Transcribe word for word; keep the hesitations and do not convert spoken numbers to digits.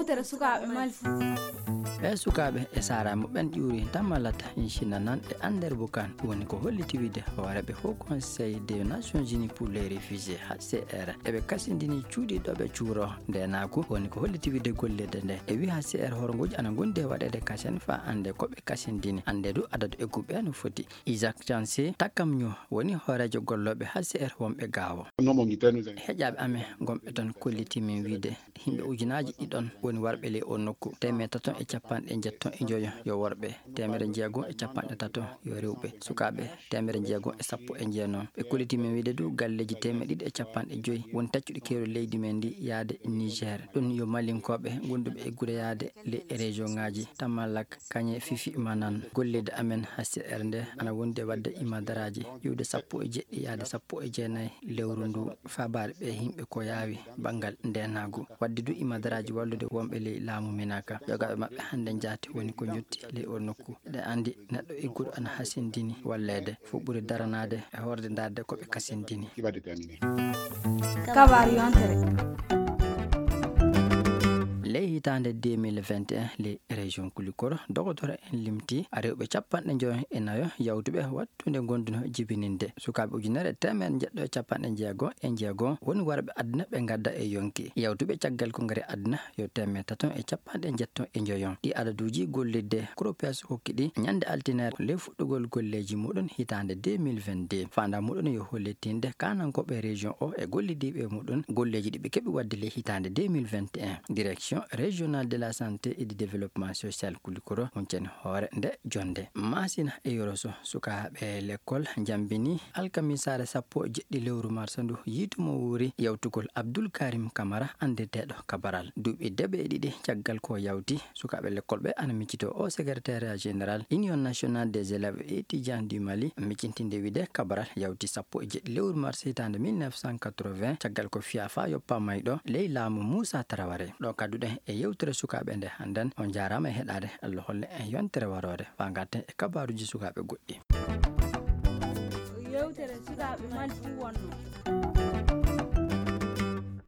yewtere sukaɓe malfu e sukaɓe e saramu ɓen ƴuuri damalata incina nan e ander bukan woni ko holliti wide hooreɓe haut conseil des nations unies pour les réfugiés H C R eɓe kasindini cuuɗiɗoɓe cuuro ndenaku woni ko holliti wide gollede nde e wi H C R horongoji ana gondi e waɗede kasen fa ande koɓe kasindini ande du adadu egguɓe no foti Isaac Chancy takkam ñu woni hoorejo golloɓe H C R wonɓe gawo heƴaɓe amen gomɓe ton kolliti min wiide himɓe ujunaji ɗiɗon woni warɓe ley o nokku teme taton e capanɗe jetton e joyo yo worɓe temere jeegom e capanɗe taton yo rewɓe sukaɓe temere jeegom e sappo e jeenom ɓe kolliti min wiide du galleji teme ɗiɗi e capanɗe joyyi woni taccuɗi kewri leydi men ndi yaade Niger ɗum yo malinkoɓe gonduɓe e guure yaade les région ngaji Tammalak Kanye Fifi Manan gollede amen H C R nde ana wonde wadde imadaraji ƴiwde sappo e jeɗɗi yaade sappo e jeenayyi lewru ndu fabare ɓe himɓe ko yawi banggal ndenagu wadde du imadaraji wallude wonɓe ley laamu Menaka jogaɓe mabɓe hande jaati woni ko jotti ley o nokku ɗe andi neɗɗo egguɗo ana hasindini wallede fo ɓuuri daranade e horde darde koɓe kasindini kabar yontere ley hitande deux mille vingt et un les région Kulikoro dogodoro en limti rewɓe capanɗe joyi e nayo yawtuɓe wattude gonduno jibininde sukaɓe ujunere temen jeɗɗo e capanɗe jeegom e jeegom woni warɓe aduna ɓe gadda e yonki yawtuɓe caggal ko ngari aduna yo temme taton e capanɗe jetton e joyon ɗi adaduji gollidde Cropes hokki ɗi ñande altinere ley fuɗɗugol golleji muɗum hitande deux mille vingt deux fanda muɗum yo hollitinde kanankoɓe région o e gollidiɓe muɗum golleji ɗi ɓe keeɓi wadde ley hitande deux mille vingt et un direction régional de la santé et du développement social Kulikoro huncen hoore nde jonde masina e yoroso sukaɓe l'école jambini alkamisare sappo jeɗɗi lewru marsandu yitumo wuuri yawtugol Abdoul Karim Camara andeteɗo kabaral duuɓi deɓe e ɗiɗi caggal ko yawti sukaɓe l'école ɓe ana miccito o secrétaire général union nationale des élèves et étudiants du Mali miccintinde wide kabaral yawti sappo e jeɗɗi lewru mars hitande mille neuf cent quatre-vingt caggal ko fiya fa yoppa mayɗo ley laamu Moussa Traoré ɗo kadduɗen e yewtere sukaɓe nde hannden on jarama e heɗade Allah holle en yontere warore fa gatten e kabaruji sukaɓe goɗɗi yewtere sukaɓe malfu wonno